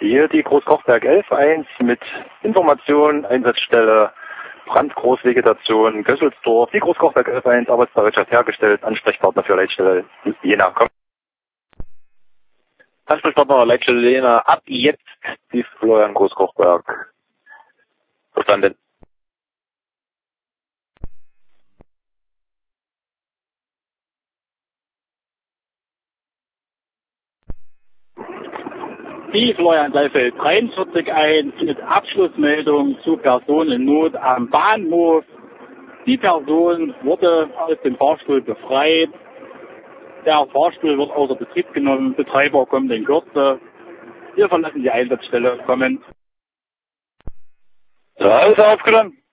Hier die Großkochberg 11.1 mit Information, Einsatzstelle, Brandgroßvegetation, Gösselsdorf. Die Großkochberg 11.1, Arbeitsbereitschaft hergestellt, Ansprechpartner für Leitstelle Jena. Komm. Ansprechpartner Leitstelle Jena, ab jetzt die Florian Großkochberg. Verstanden. Die Florian Seifeld 43.1 mit Abschlussmeldung zu Person in Not am Bahnhof. Die Person wurde aus dem Fahrstuhl befreit. Der Fahrstuhl wird außer Betrieb genommen. Betreiber kommt in Kürze. Wir verlassen die Einsatzstelle. Kommen. Ja, alles aufgenommen.